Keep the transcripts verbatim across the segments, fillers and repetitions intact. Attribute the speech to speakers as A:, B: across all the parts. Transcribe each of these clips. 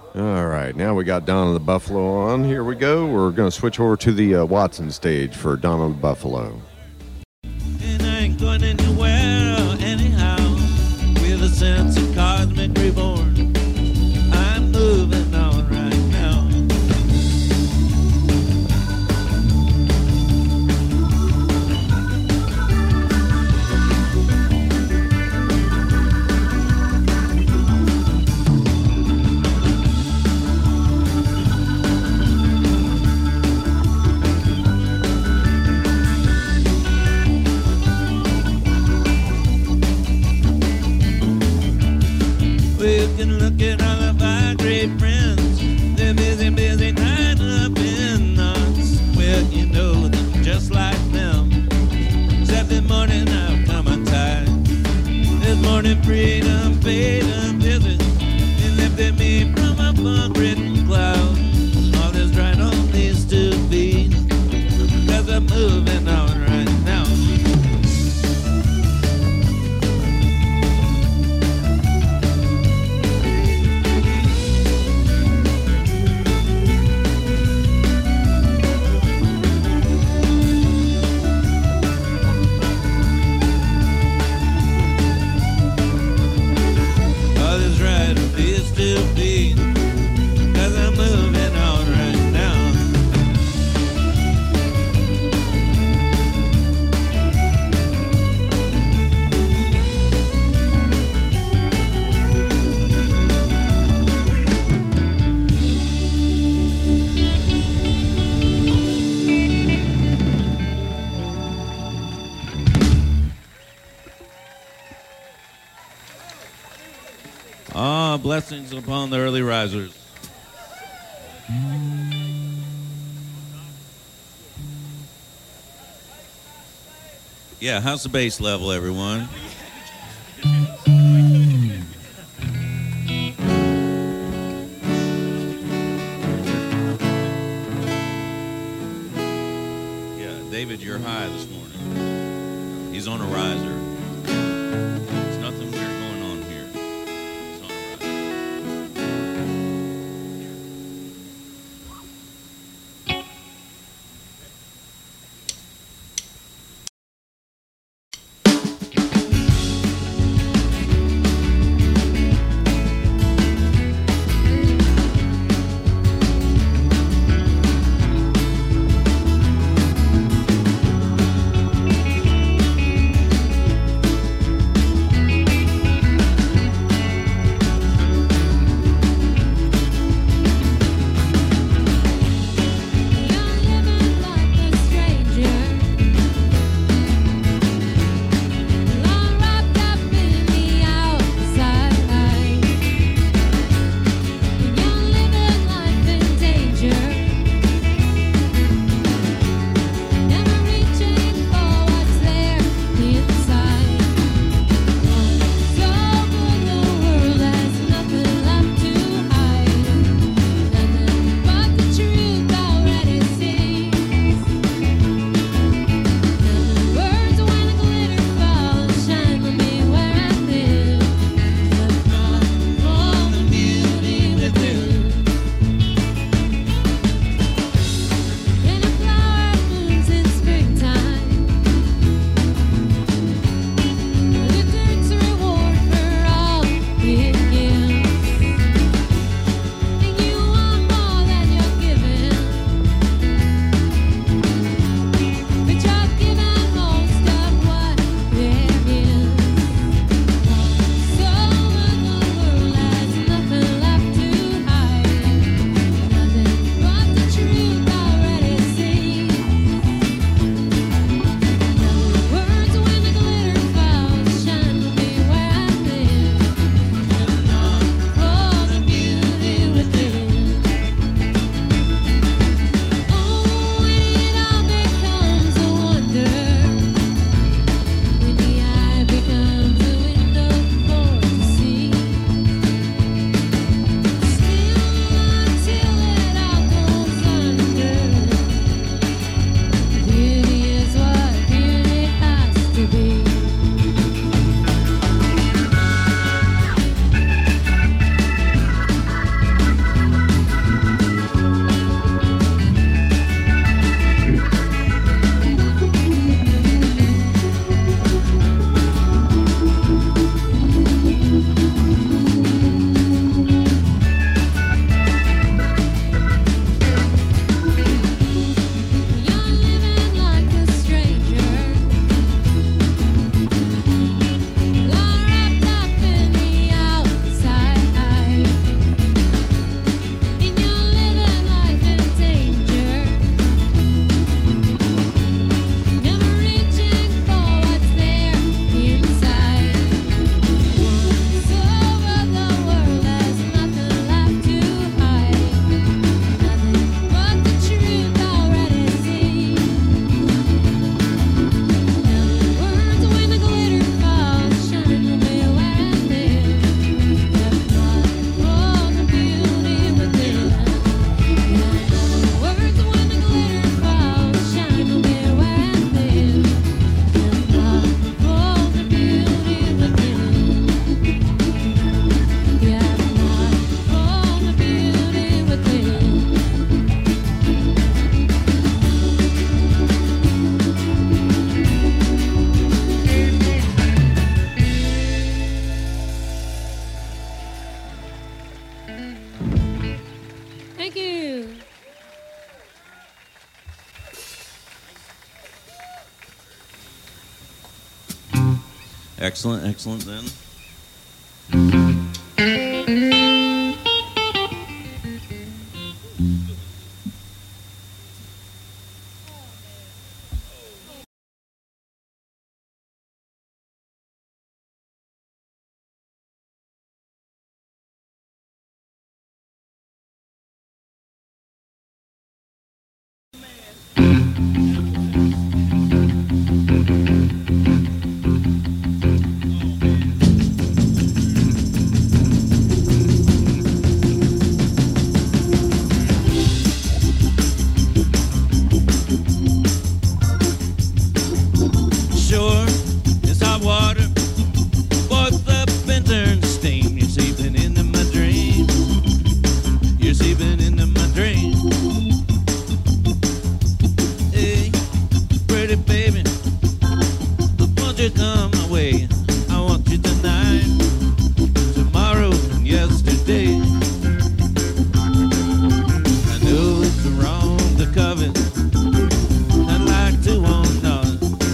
A: All right, now we got Donna the Buffalo on. Here we go. We're going to switch over to the uh, Watson stage for Donna the Buffalo.
B: And I ain't going anywhere anyhow. With a sense of cosmic reborn, I'm moving on right now. We can look at all of our great friends. They're busy, busy tying up in knots. Well, you know them just like them. Except this morning I've come untied. This morning freedom paid a visit. It lifted me from a fog-ridden cloud. All this right on needs to be, 'cause I'm moving on right now. All this right needs to be, 'cause I'm moving on right now. Ah, blessings upon the early risers. Yeah, how's the bass level, everyone? Yeah, David, you're high this morning. He's on a riser. There's nothing weird going on here. He's on a riser.
C: Thank you.
B: Excellent, excellent then. Sure, it's hot water. Boils up and turns steam. You're sleeping into my dream. You're sleeping into my dream. Hey, pretty baby, won't you come my way? I want you tonight, tomorrow, and yesterday. I know it's wrong to covet. I'd like to want none.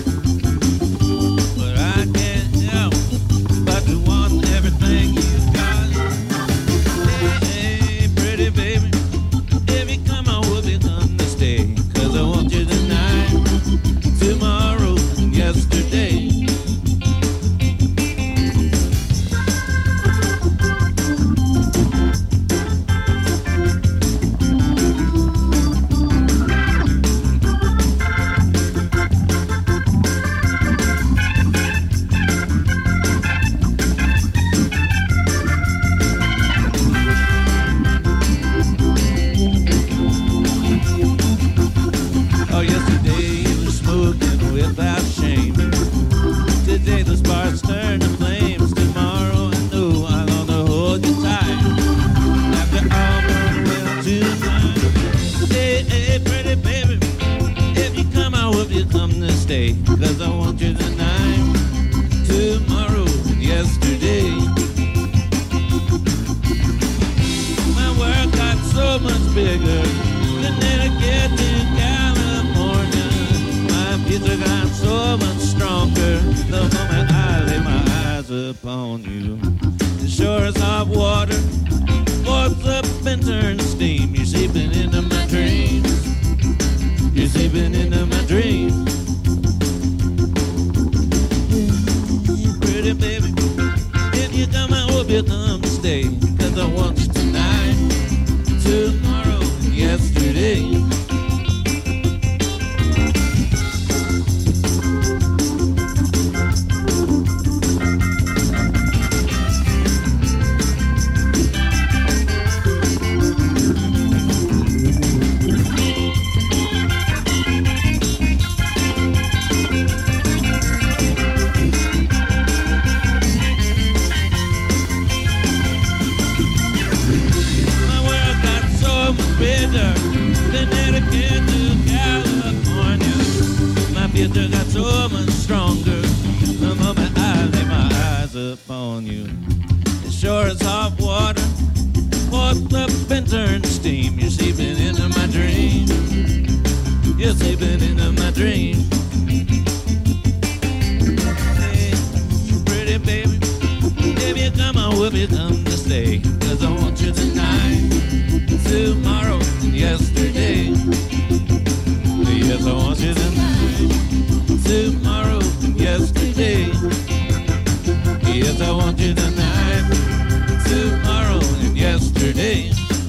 B: But I can't help but to want everything you've got. Hey, hey, pretty baby, if you come, I will be come to stay. 'Cause I want you tonight, tomorrow, and yesterday. Oh, yesterday you were smoking without shame. Today the sparks turn to flames. Tomorrow I know I'll want to hold you tight. After all my will tonight. Hey, hey, pretty baby, if you come, I hope you come to stay. 'Cause I want you tonight, tomorrow, and yesterday. My world got so much bigger. Then I get to California, my pizza got so much stronger. The moment I lay my eyes upon you, the shore is hot water, boils up and turns steam. You're sleeping into my dreams. You're sleeping into my dreams. Pretty baby, if you come, I hope you come to stay. 'Cause I want you tonight, tomorrow, and yesterday. My world got so much bigger. Then I get to California, my future got so much stronger. The moment I lay my eyes upon you, the shore is hot water, boils up and turns steam. You're sleeping into my dream. You're sleeping into my dream. Hey, pretty baby, if you come, I will be come to stay. 'Cause I want you tonight, tomorrow, and yesterday. Yes, I want you tonight, tomorrow, and yesterday. Yes, I want you tonight, tomorrow, and yesterday.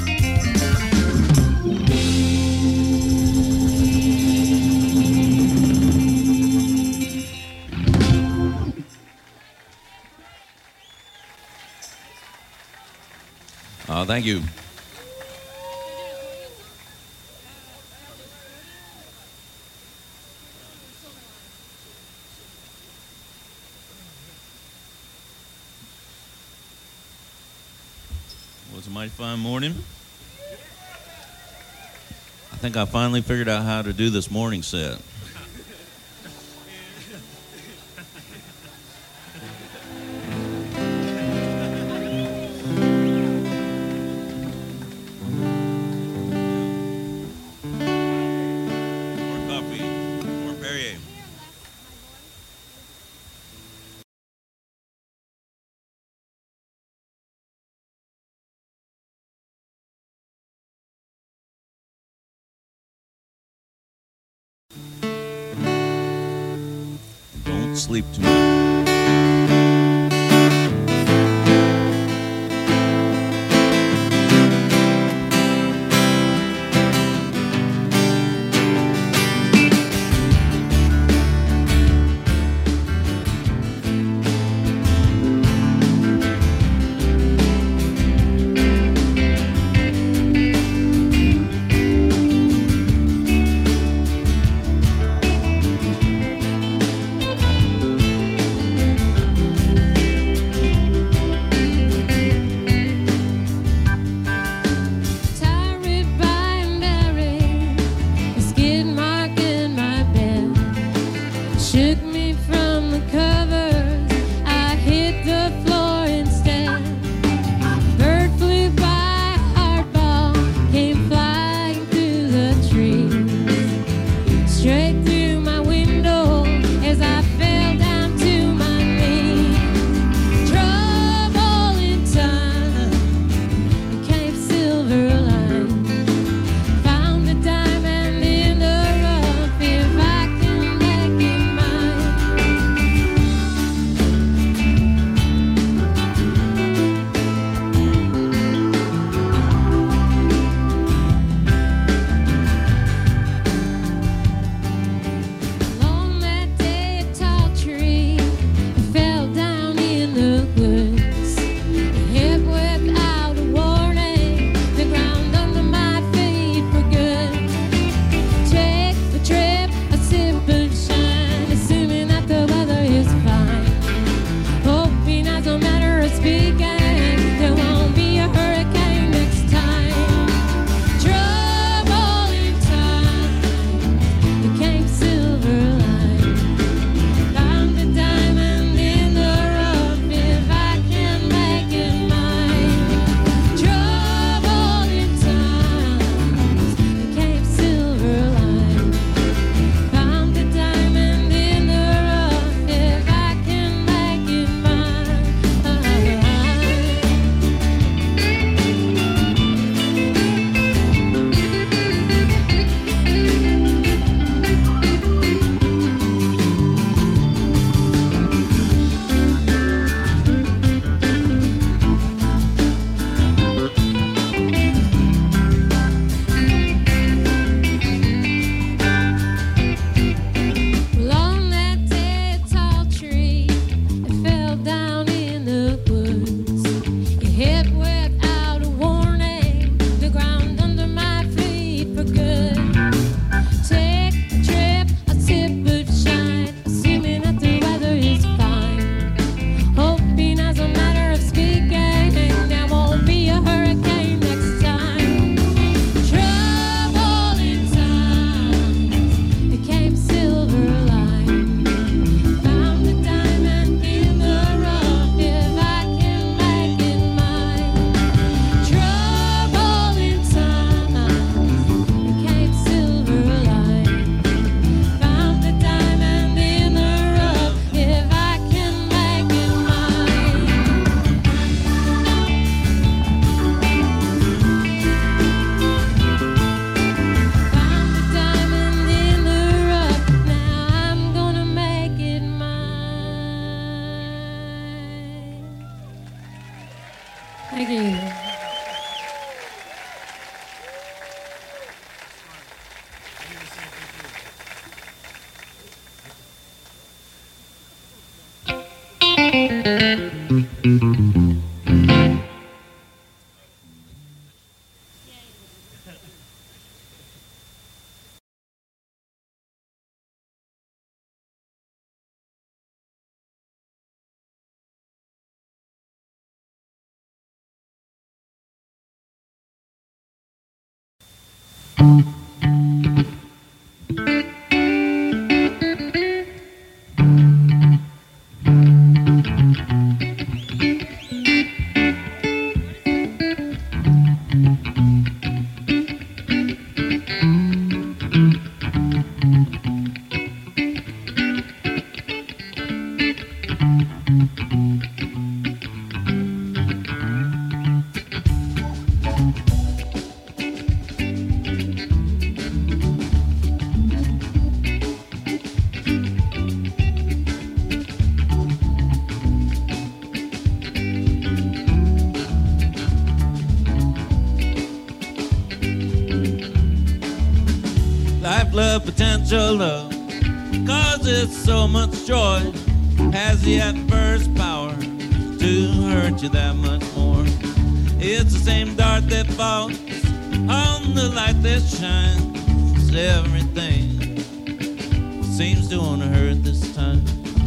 B: Oh, thank you. Well, it's a mighty fine morning. I think I finally figured out how to do this morning set. sleep tonight.
C: Thank you.
B: Life, love, potential love causes so much joy. Has the adverse power to hurt you that much more. It's the same dart that falls on the light that shines. Everything seems to want to hurt this time.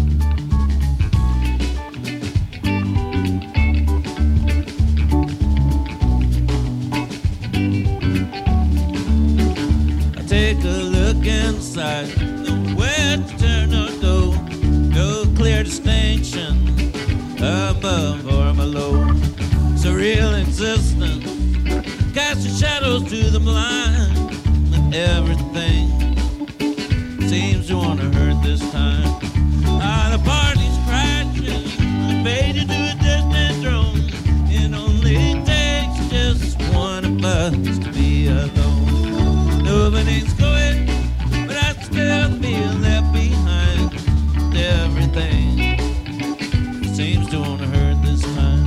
B: I take a look inside, where to turn or go. No clear distinction above or below. Surreal existence casting shadows to the blind. And everything seems to want to hurt this time. Ah, the party's crashing, faded to a distant drone. It only takes just one of us to be alone. Nobody's going, but I still feel left behind. Everything seems to want to hurt this time.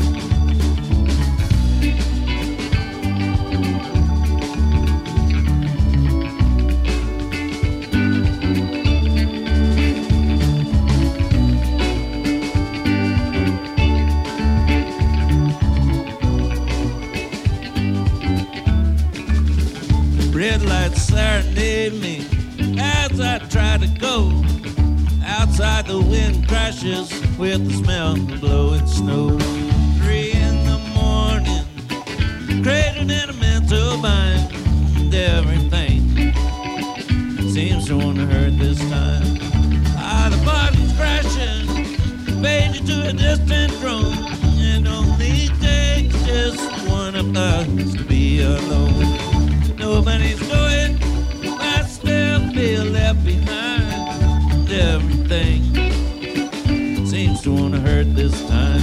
B: Red lights serenade me as I try to go. Outside the wind crashes with the smell of blowing snow. Three in the morning, cradled in a mental bind. Everything seems to want to hurt this time. Ah, the body's crashing, faded to a distant drone. It only takes just one of us to be alone. Nobody's going, I still feel left behind. Everything seems to want to hurt this time.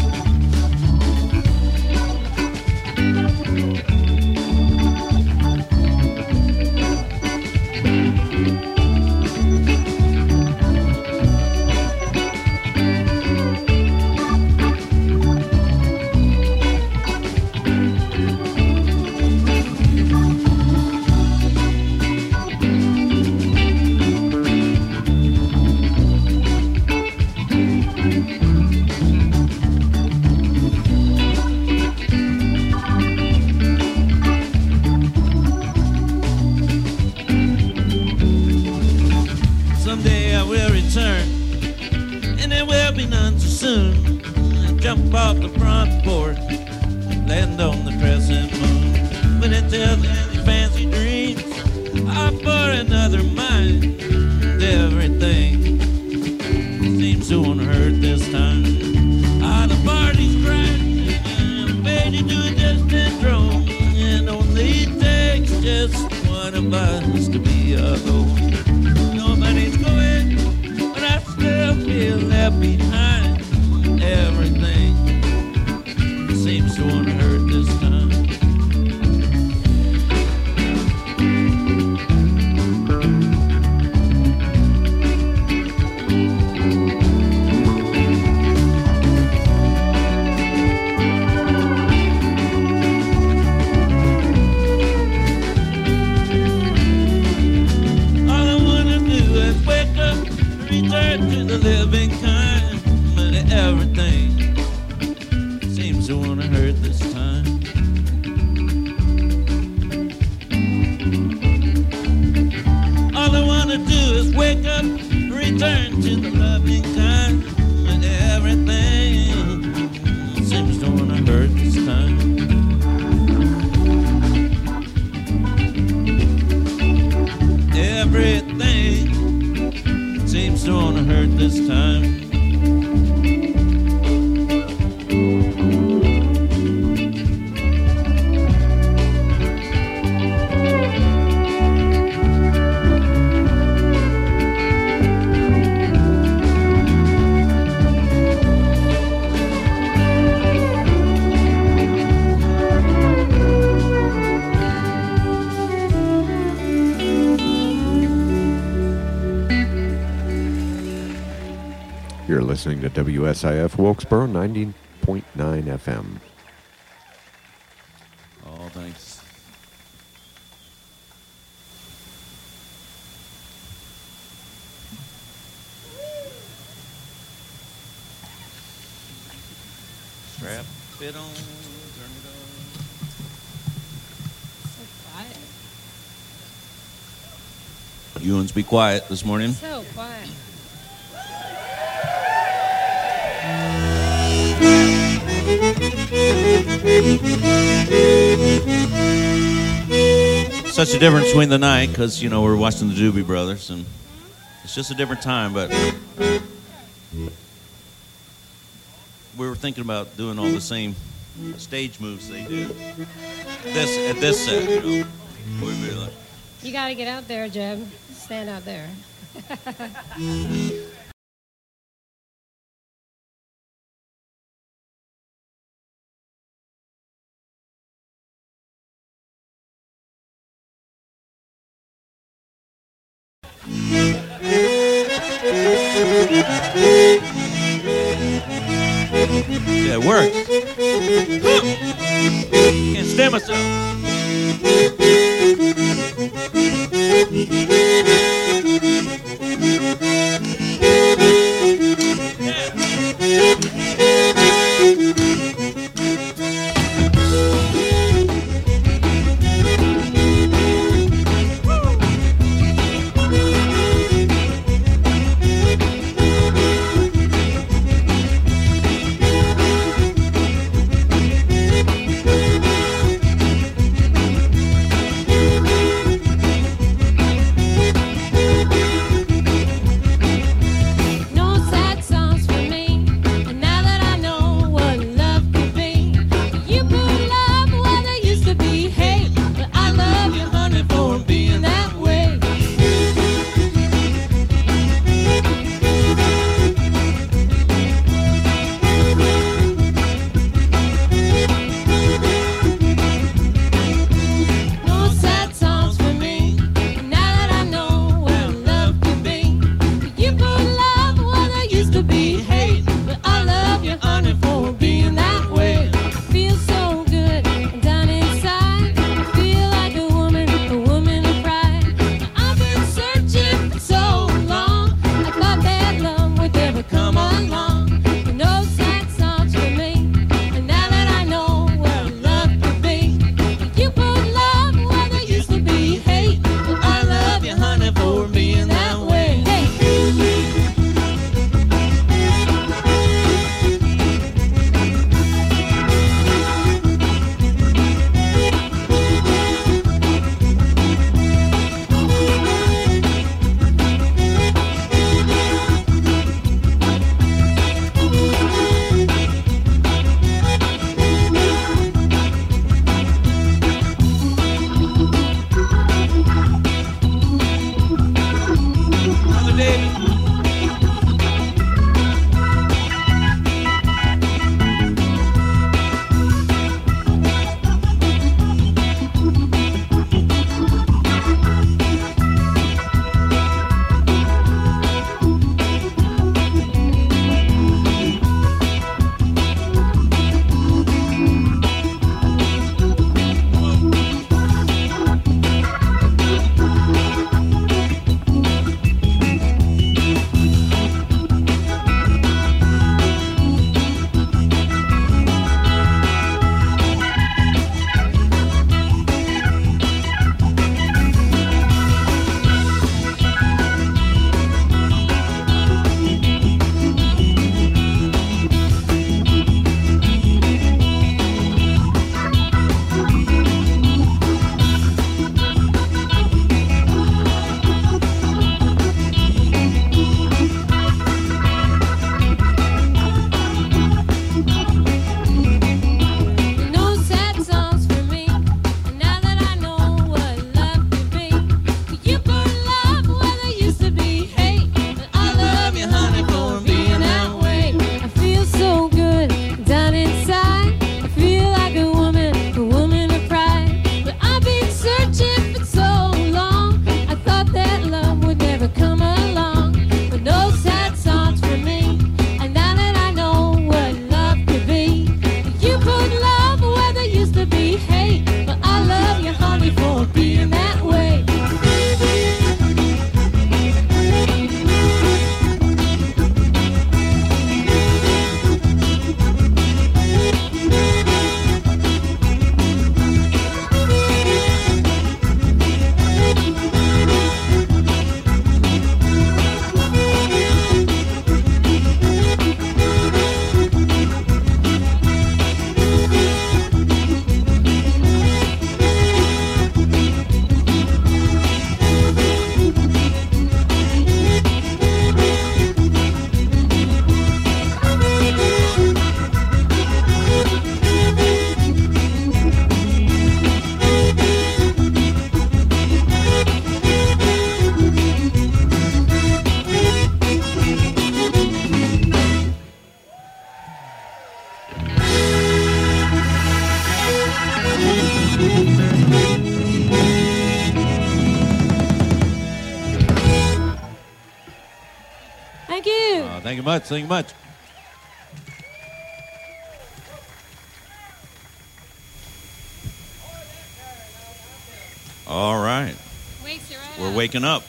B: Someday I will return, and it will be none too soon. I jump off the front porch, land on the crescent moon. When it tells any fancy dreams are for another mind. Everything seems to want to hurt this time. Ah, the party's crashing, faded to a distant drone. It only takes just one of us to be alone. Nobody's going, but I still feel left behind. Everything seems to want to hurt this time. Return to the living kind, but everything seems to want to hurt this time. All I want to do is wake up, return to the loving kind, but everything seems to want to hurt this time. Everything seems to want to hurt this time.
A: You're listening to W S I F Wilkesboro ninety point nine F M.
B: Oh, thanks. it on, turn it on.
C: So quiet.
B: You ones be quiet this morning.
C: So quiet.
B: Such a difference between the night, because, you know, we're watching the Doobie Brothers, and it's just a different time, but we were thinking about doing all the same stage moves they did. This, at this set, you know. We'd be like,
C: You got to get out there, Jeb. Stand out there.
B: yeah, it works. Can't stand myself.
D: Thank you much. Thank you much. All right.
C: Wakes you right
D: We're
C: up.
D: waking up.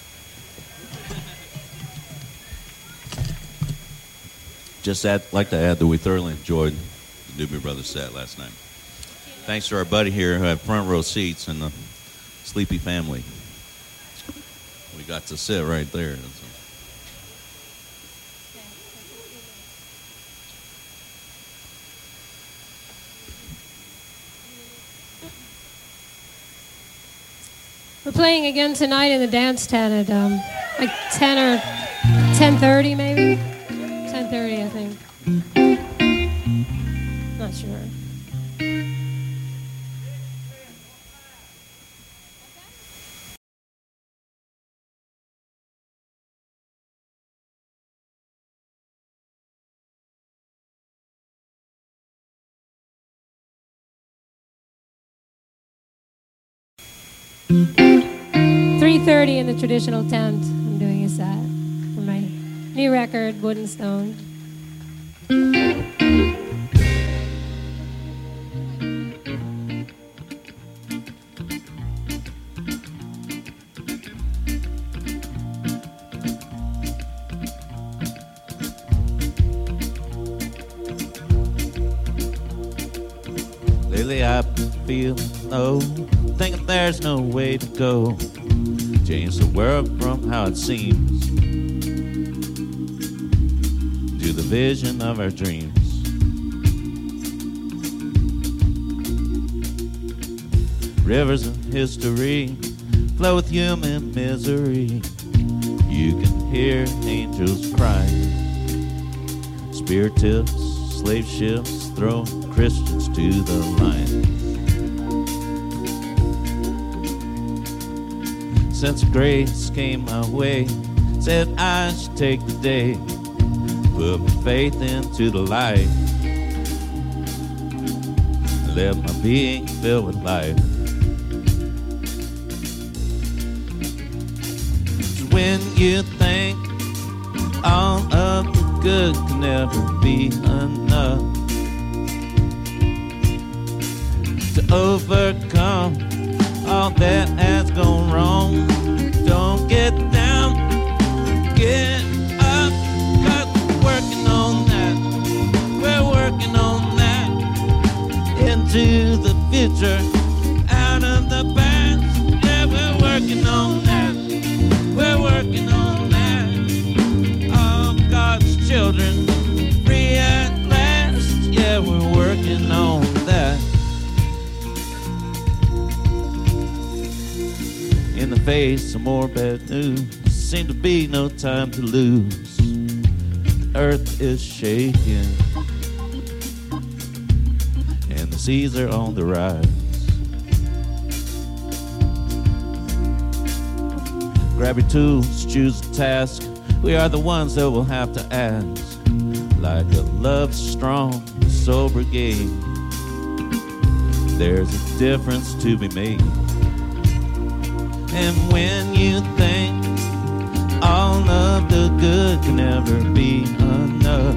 D: Just add, like to add that we thoroughly enjoyed the Doobie Brothers set last night. Thanks to our buddy here who had front row seats and the Sleepy family. We got to sit right there.
C: We're playing again tonight in the dance tent at um, like ten or ten thirty maybe. ten thirty, I think. Not sure. three thirty in the traditional tent. I'm doing a set for my new record, Wooden Stone.
D: Lately I've been feeling low, thinking there's no way to go. Change the world from how it seems to the vision of our dreams. Rivers of history flow with human misery. You can hear angels cry. Spiritists, slave ships throwing Christians to the lion. Sense of grace came my way, said I should take the day, put my faith into the light, let my being fill with life. So when you think all of the good can never be enough to overcome all that has gone wrong, don't get down, get up, 'cause we're working on that, we're working on that, into the future, out of the past, yeah, we're working on that, we're working on that, all God's children, free at last, yeah, we're working on that. In the face of more bad news, seem to be no time to lose. The earth is shaking, and the seas are on the rise. Grab your tools, choose a task. We are the ones that will have to ask. Like a love-strong, sober game, there's a difference to be made. And when you think all of the good can never be enough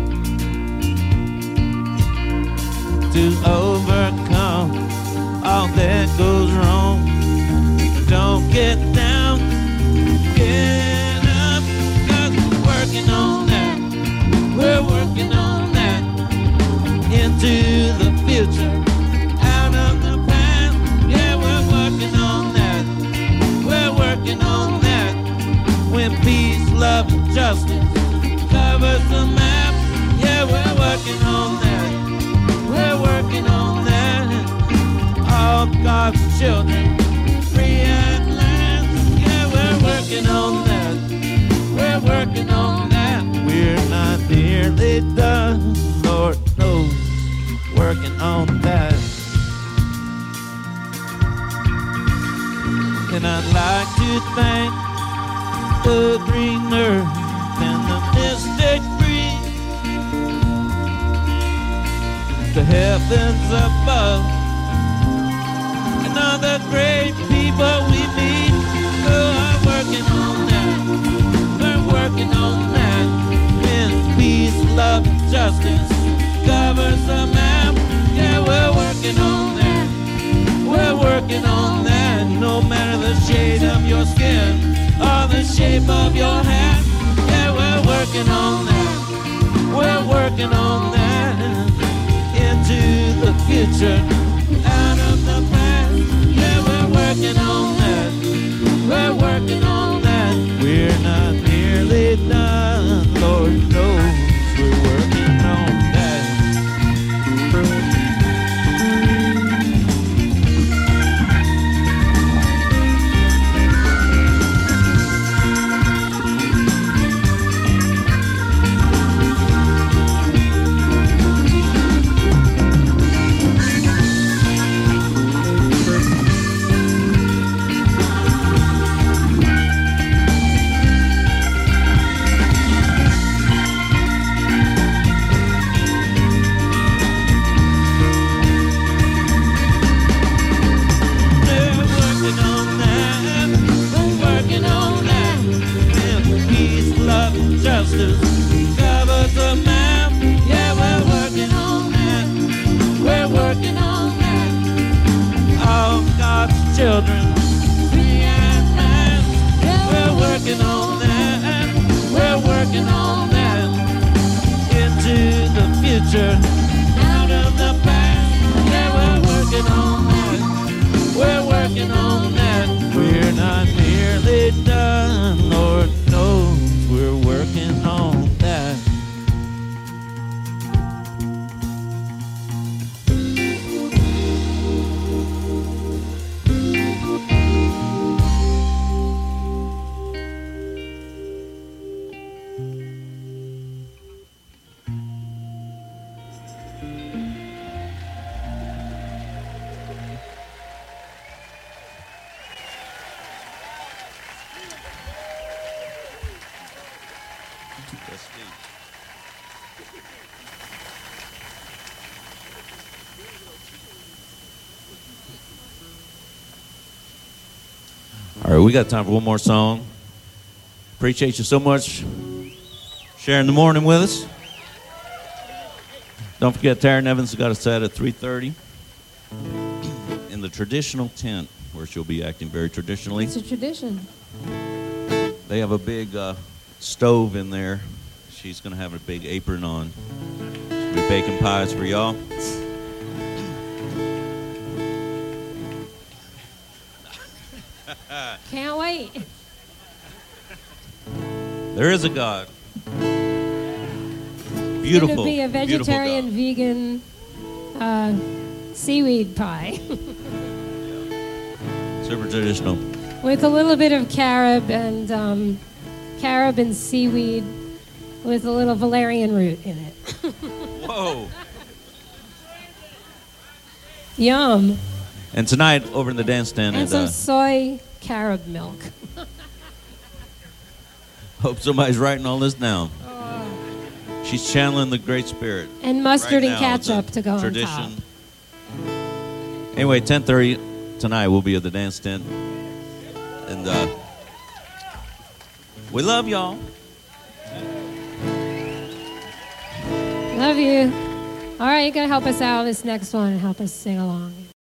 D: to overcome all that goes wrong, don't get down, get up, 'cause we're working on that, we're working on that, into the future, out of the past, yeah, we're working on that. We're working on that. When peace, love, and justice covers the map, yeah, we're working on that. We're working on that. All God's children, free at last, yeah, we're working on that. We're working on that. We're not nearly done, Lord knows, working on that. And I'd like to thank the green earth and the mystic breeze, the heavens above, and all the great people we meet who are working on that. We're working on that. When justice covers the map. Yeah, we're working on that. We're working on that. No matter the shade of your skin or the shape of your hat. Yeah, we're working on that. We're working on that. Into the future, out of the past. Yeah, we're working on that. We're working on that. We're not nearly done. Lord knows we're working on that. Justice covers the map. Yeah, we're working on that. We're working on that. All God's children, free at last. We're working on that. We're working on that. Into the future, out of the past. Yeah, we're working on that. We're working on that. We're not nearly done, Lord knows. We're working on that. All right, we got time for one more song. Appreciate you so much sharing the morning with us. Don't forget, Taryn Evans has got a set at three thirty in the traditional tent, where she'll be acting very traditionally.
C: It's a tradition.
D: They have a big uh, stove in there. She's going to have a big apron on. She'll be baking pies for y'all.
C: Can't wait.
D: There is a God.
C: It's
D: Beautiful.
C: going to be a vegetarian, vegan uh, seaweed pie.
D: Super traditional.
C: With a little bit of carob and um, carob and seaweed with a little valerian root in it.
D: Whoa.
C: Yum.
D: And tonight, over in the dance stand,
C: And
D: and,
C: some
D: uh,
C: soy carob milk.
D: hope somebody's writing all this down. She's channeling the Great Spirit.
C: And mustard
D: right
C: and
D: now.
C: ketchup
D: It's a
C: to go
D: tradition.
C: on top.
D: Anyway, ten thirty tonight we'll be at the dance tent. And uh, we love y'all.
C: Love you. All right, you got to help us out this next one and help us sing along.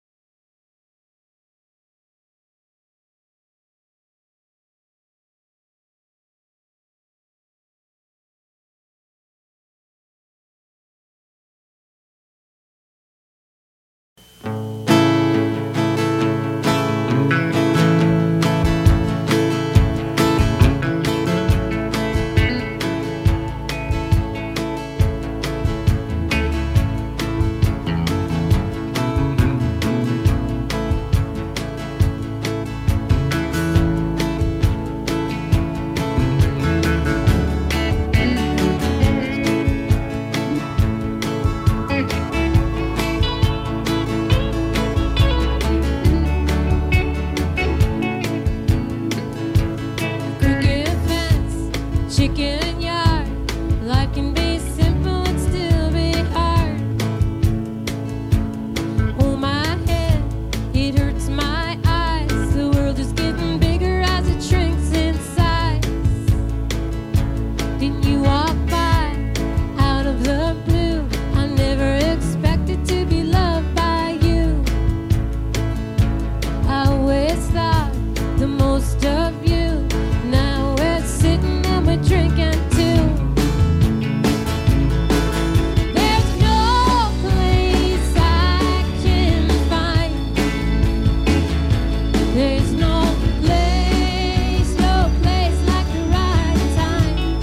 C: Chicken yard, life can be simple and still be hard. Oh my head, it hurts my eyes. The world is getting bigger as it shrinks in size. Then you walk by out of the blue. most of you. Now we're sitting and we're drinking too. There's no place I can find. There's no place, no place like the right time.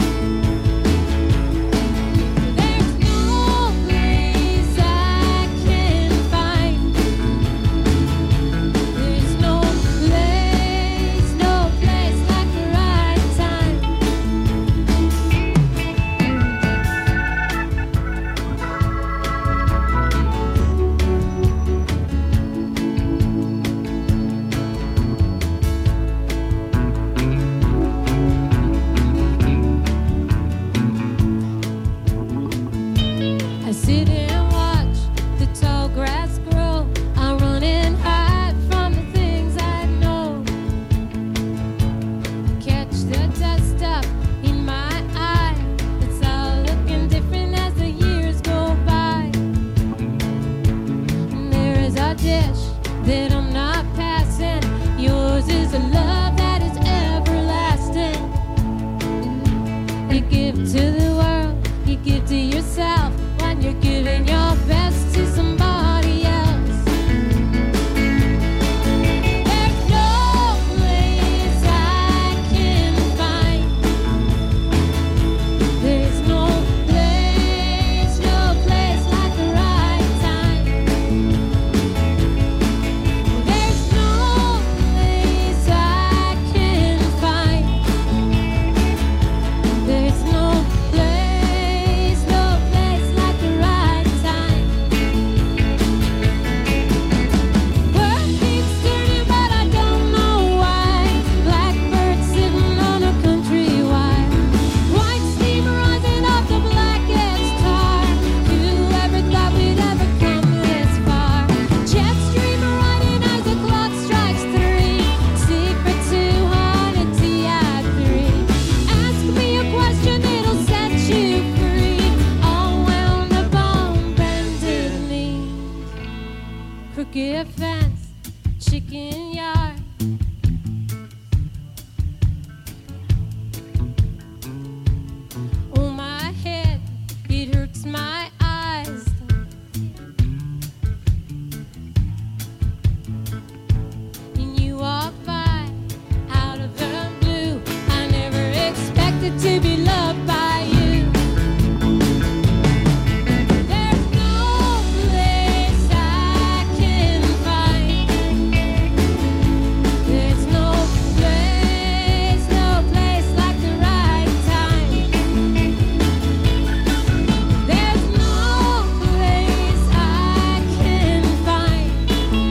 C: There's no place I can find. There's no place, no place like the right time. I sit and watch the tall grass grow. I run and hide from the things I know. Catch the dust up in my eye. It's all looking different as the years go by. And there is a dish that I'm not passing. Yours is a love that is everlasting. You give to the world, you give to yourself when you're giving your best to somebody else. There's no place I can find. There's no place, no place like the right time. There's no place I can find. There's no place, no place like the right time. World keeps turning, but I don't know why. Blackbird sitting on a country wire. White steam rising off the blackest tar. Who ever thought we'd ever come this far? Jet stream riding as the clock strikes three. Secret two hundred T I three. Ask me a question, it'll set you free. All wound up on bended knees. Crooked fence, chicken yard. Oh, my head, it hurts my eyes. And you walk by out of the blue. I never expected to be loved by you. There's no place I can find. There's no place, no place like the right time. There's no place I can find.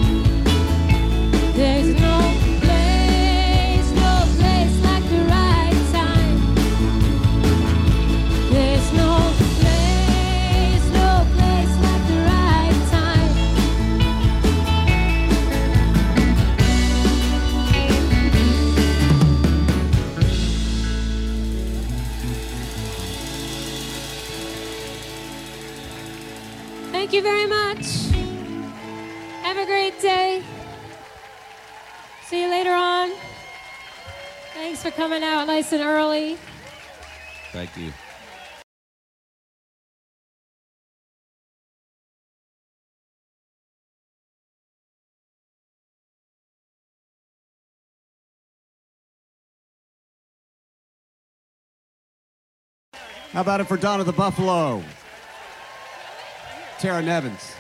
C: There's no place, no place like the right time. There's no place, no place like the right time. Thank you very much. Have a great day. See you later on. Thanks for coming out nice and early.
D: Thank you.
E: How about it for Donna the Buffalo? Tara Nevins.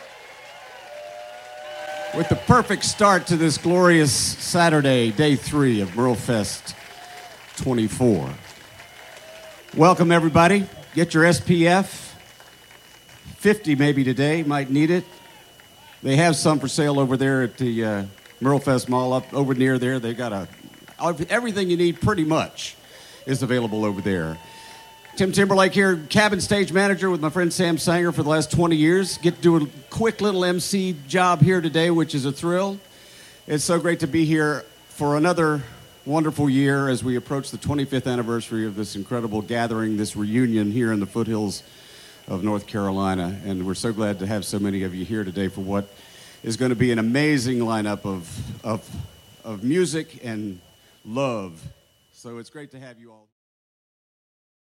E: With the perfect start to this glorious Saturday, day three of MerleFest twenty-four. Welcome, everybody. Get your S P F. fifty maybe today, might need it. They have some for sale over there at the uh, MerleFest Mall up over near there. They got a everything you need pretty much is available over there. Tim Timberlake here, cabin stage manager with my friend Sam Sanger for the last twenty years. Get to do a quick little M C job here today, which is a thrill. It's so great to be here for another wonderful year as we approach the twenty-fifth anniversary of this incredible gathering, this reunion here in the foothills of North Carolina. And we're so glad to have so many of you here today for what is going to be an amazing lineup of, of, of music and love. So it's great to have you all.